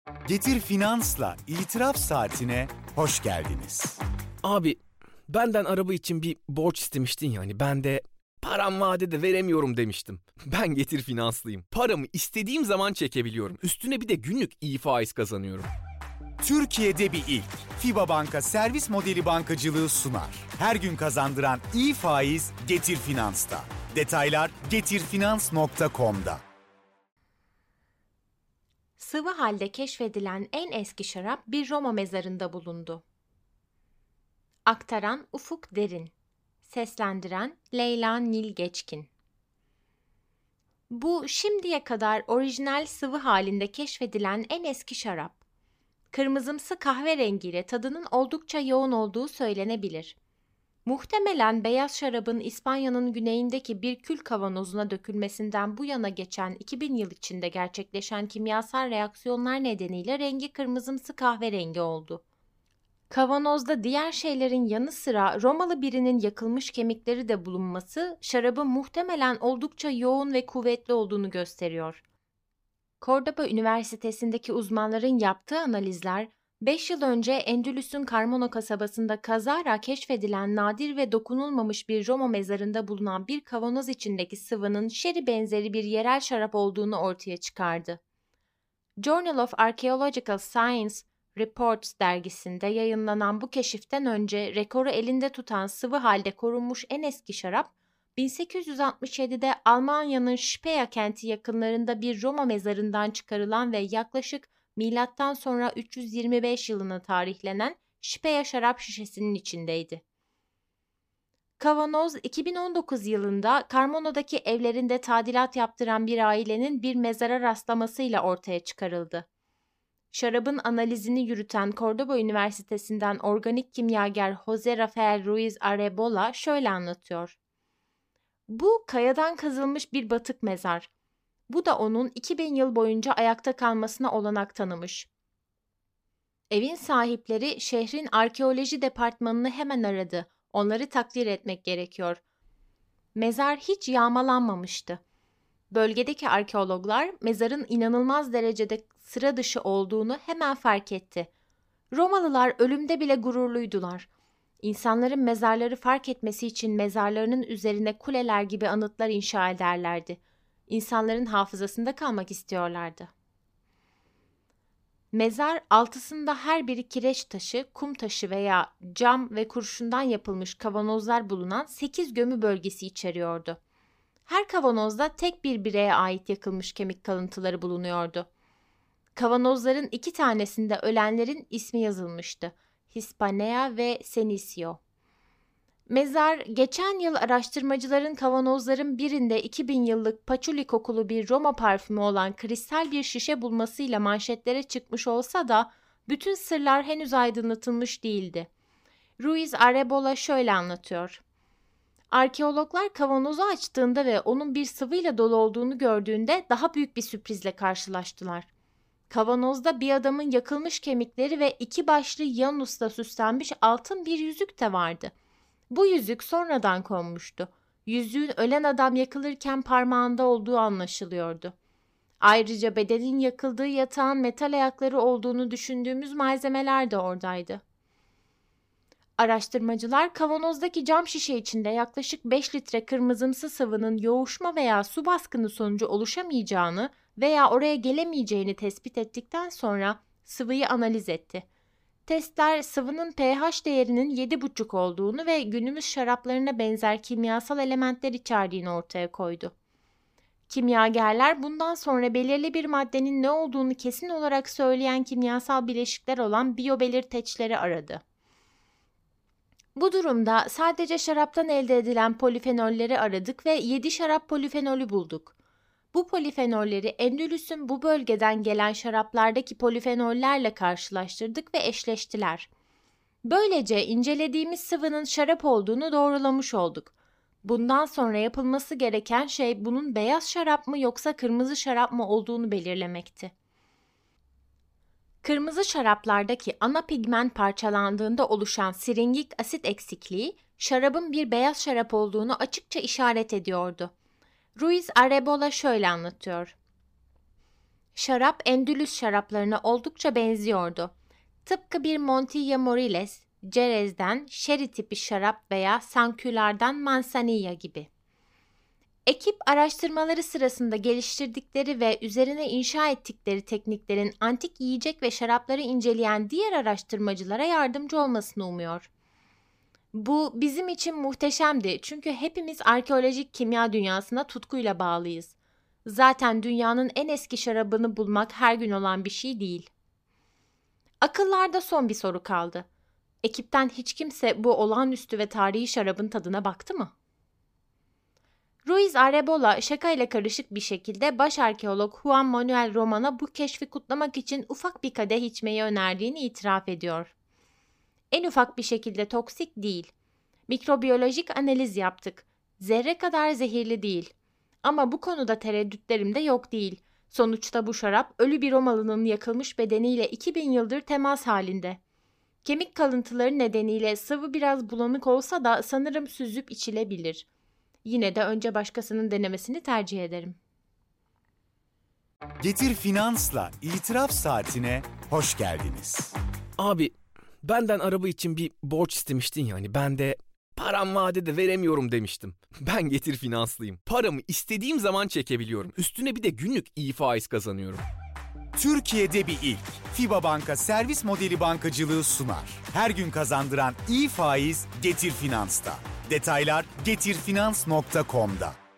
Getir Finans'la İtiraf Saatine hoş geldiniz. Abi, benden araba için bir borç istemiştin yani. Ben de param vadede veremiyorum demiştim. Ben Getir Finanslıyım. Paramı istediğim zaman çekebiliyorum. Üstüne bir de günlük iyi faiz kazanıyorum. Türkiye'de bir ilk. FİBA Banka servis modeli bankacılığı sunar. Her gün kazandıran iyi faiz Getir Finans'ta. Detaylar getirfinans.com'da. Sıvı halde keşfedilen en eski şarap bir Roma mezarında bulundu. Aktaran Ufuk Derin. Seslendiren Leyla Nil Geçkin. Bu şimdiye kadar orijinal sıvı halinde keşfedilen en eski şarap. Kırmızımsı kahverengiyle tadının oldukça yoğun olduğu söylenebilir. Muhtemelen beyaz şarabın İspanya'nın güneyindeki bir kül kavanozuna dökülmesinden bu yana geçen 2000 yıl içinde gerçekleşen kimyasal reaksiyonlar nedeniyle rengi kırmızımsı kahverengi oldu. Kavanozda diğer şeylerin yanı sıra Romalı birinin yakılmış kemikleri de bulunması şarabın muhtemelen oldukça yoğun ve kuvvetli olduğunu gösteriyor. Cordoba Üniversitesi'ndeki uzmanların yaptığı analizler, 5 yıl önce Endülüs'ün Carmona kasabasında kazara keşfedilen nadir ve dokunulmamış bir Roma mezarında bulunan bir kavanoz içindeki sıvının şeri benzeri bir yerel şarap olduğunu ortaya çıkardı. Journal of Archaeological Science Reports dergisinde yayınlanan bu keşiften önce rekoru elinde tutan sıvı halde korunmuş en eski şarap, 1867'de Almanya'nın Speyer kenti yakınlarında bir Roma mezarından çıkarılan ve yaklaşık milattan sonra 325 yılına tarihlenen Speyer şarap şişesinin içindeydi. Kavanoz 2019 yılında Carmona'daki evlerinde tadilat yaptıran bir ailenin bir mezara rastlamasıyla ortaya çıkarıldı. Şarabın analizini yürüten Cordoba Üniversitesi'nden organik kimyager Jose Rafael Ruiz Arebola şöyle anlatıyor. Bu kayadan kazılmış bir batık mezar. Bu da onun 2000 yıl boyunca ayakta kalmasına olanak tanımış. Evin sahipleri şehrin arkeoloji departmanını hemen aradı. Onları takdir etmek gerekiyor. Mezar hiç yağmalanmamıştı. Bölgedeki arkeologlar mezarın inanılmaz derecede sıra dışı olduğunu hemen fark etti. Romalılar ölümde bile gururluydular. İnsanların mezarları fark etmesi için mezarlarının üzerine kuleler gibi anıtlar inşa ederlerdi. İnsanların hafızasında kalmak istiyorlardı. Mezar altısında her biri kireç taşı, kum taşı veya cam ve kurşundan yapılmış kavanozlar bulunan 8 gömü bölgesi içeriyordu. Her kavanozda tek bir bireye ait yakılmış kemik kalıntıları bulunuyordu. Kavanozların 2 tanesinde ölenlerin ismi yazılmıştı. Hispanea ve Senisio. Mezar, geçen yıl araştırmacıların kavanozların birinde 2000 yıllık patchouli kokulu bir Roma parfümü olan kristal bir şişe bulmasıyla manşetlere çıkmış olsa da bütün sırlar henüz aydınlatılmış değildi. Ruiz Arebola şöyle anlatıyor. Arkeologlar kavanozu açtığında ve onun bir sıvıyla dolu olduğunu gördüğünde daha büyük bir sürprizle karşılaştılar. Kavanozda bir adamın yakılmış kemikleri ve 2 başlı Janus'la süslenmiş altın bir yüzük de vardı. Bu yüzük sonradan konmuştu. Yüzüğün ölen adam yakılırken parmağında olduğu anlaşılıyordu. Ayrıca bedenin yakıldığı yatağın metal ayakları olduğunu düşündüğümüz malzemeler de oradaydı. Araştırmacılar kavanozdaki cam şişe içinde yaklaşık 5 litre kırmızımsı sıvının yoğuşma veya su baskını sonucu oluşamayacağını veya oraya gelemeyeceğini tespit ettikten sonra sıvıyı analiz etti. Testler sıvının pH değerinin 7,5 olduğunu ve günümüz şaraplarına benzer kimyasal elementler içerdiğini ortaya koydu. Kimyagerler bundan sonra belirli bir maddenin ne olduğunu kesin olarak söyleyen kimyasal bileşikler olan biyobelirteçleri aradı. Bu durumda sadece şaraptan elde edilen polifenolleri aradık ve 7 şarap polifenolü bulduk. Bu polifenolleri Endülüs'ün bu bölgeden gelen şaraplardaki polifenollerle karşılaştırdık ve eşleştiler. Böylece incelediğimiz sıvının şarap olduğunu doğrulamış olduk. Bundan sonra yapılması gereken şey bunun beyaz şarap mı yoksa kırmızı şarap mı olduğunu belirlemekti. Kırmızı şaraplardaki ana pigment parçalandığında oluşan siringik asit eksikliği şarabın bir beyaz şarap olduğunu açıkça işaret ediyordu. Ruiz Arebola şöyle anlatıyor. şarap Endülüs şaraplarına oldukça benziyordu. Tıpkı bir Montilla Moriles, Jerez'den sherry tipi şarap veya Sankülar'dan Manzanilla gibi. Ekip araştırmaları sırasında geliştirdikleri ve üzerine inşa ettikleri tekniklerin antik yiyecek ve şarapları inceleyen diğer araştırmacılara yardımcı olmasını umuyor. Bu bizim için muhteşemdi çünkü hepimiz arkeolojik kimya dünyasına tutkuyla bağlıyız. Zaten dünyanın en eski şarabını bulmak her gün olan bir şey değil. Akıllarda son bir soru kaldı. Ekipten hiç kimse bu olağanüstü ve tarihi şarabın tadına baktı mı? Ruiz Arebola şakayla karışık bir şekilde baş arkeolog Juan Manuel Roman'a bu keşfi kutlamak için ufak bir kadeh içmeyi önerdiğini itiraf ediyor. En ufak bir şekilde toksik değil. Mikrobiyolojik analiz yaptık. Zerre kadar zehirli değil. Ama bu konuda tereddütlerim de yok değil. Sonuçta bu şarap ölü bir Romalı'nın yakılmış bedeniyle 2000 yıldır temas halinde. Kemik kalıntıları nedeniyle sıvı biraz bulanık olsa da sanırım süzüp içilebilir. Yine de önce başkasının denemesini tercih ederim. Getir Finans'la itiraf saatine hoş geldiniz. Abi benden araba için bir borç istemiştin yani ben de param vadede veremiyorum demiştim. Ben Getir Finanslıyım. Paramı istediğim zaman çekebiliyorum. Üstüne bir de günlük iyi faiz kazanıyorum. Türkiye'de bir ilk. FIBA Banka servis modeli bankacılığı sunar. Her gün kazandıran iyi faiz Getir Finans'ta. Detaylar getirfinans.com'da.